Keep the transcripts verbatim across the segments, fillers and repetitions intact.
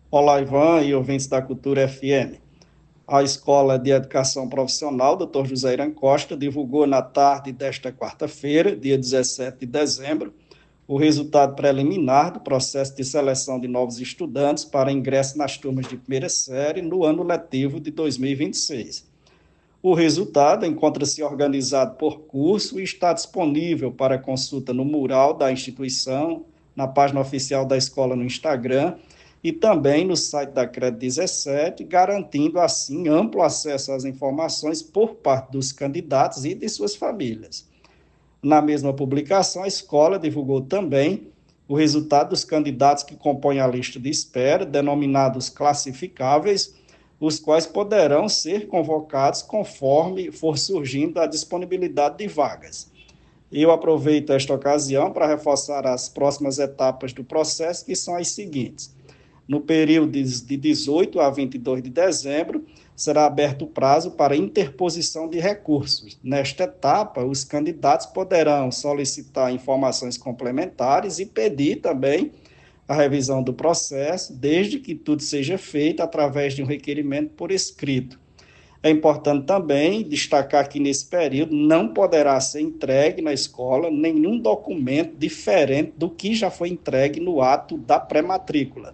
Olá, Ivan e ouvintes da Cultura F M. A Escola de Educação Profissional, doutor José Irã Costa, divulgou na tarde desta quarta-feira, dia dezessete de dezembro, o resultado preliminar do processo de seleção de novos estudantes para ingresso nas turmas de primeira série no ano letivo de dois mil e vinte e seis. O resultado encontra-se organizado por curso e está disponível para consulta no mural da instituição, na página oficial da escola no Instagram e também no site da Crédito dezessete, garantindo assim amplo acesso às informações por parte dos candidatos e de suas famílias. Na mesma publicação, a escola divulgou também o resultado dos candidatos que compõem a lista de espera, denominados classificáveis, os quais poderão ser convocados conforme for surgindo a disponibilidade de vagas. Eu aproveito esta ocasião para reforçar as próximas etapas do processo, que são as seguintes. No período de dezoito a vinte e dois de dezembro, será aberto o prazo para interposição de recursos. Nesta etapa, os candidatos poderão solicitar informações complementares e pedir também a revisão do processo, desde que tudo seja feito através de um requerimento por escrito. É importante também destacar que, nesse período, não poderá ser entregue na escola nenhum documento diferente do que já foi entregue no ato da pré-matrícula.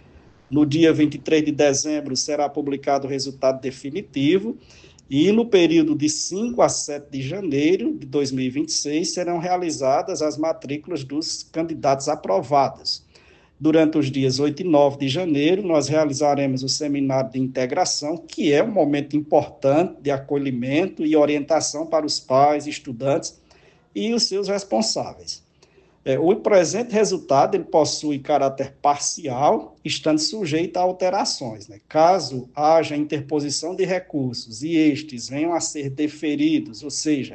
No dia vinte e três de dezembro será publicado o resultado definitivo e no período de cinco a sete de janeiro de dois mil e vinte e seis serão realizadas as matrículas dos candidatos aprovados. Durante os dias oito e nove de janeiro, nós realizaremos o seminário de integração, que é um momento importante de acolhimento e orientação para os pais, estudantes e os seus responsáveis. É, o presente resultado ele possui caráter parcial, estando sujeito a alterações. Né? Caso haja interposição de recursos e estes venham a ser deferidos, ou seja,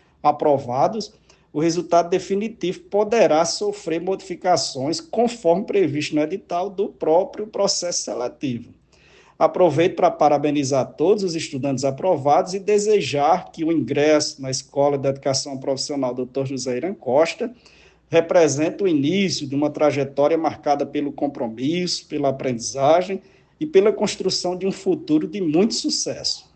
aprovados, o resultado definitivo poderá sofrer modificações conforme previsto no edital do próprio processo seletivo. Aproveito para parabenizar todos os estudantes aprovados e desejar que o ingresso na Escola de Educação Profissional doutor José Irã Costa representa o início de uma trajetória marcada pelo compromisso, pela aprendizagem e pela construção de um futuro de muito sucesso.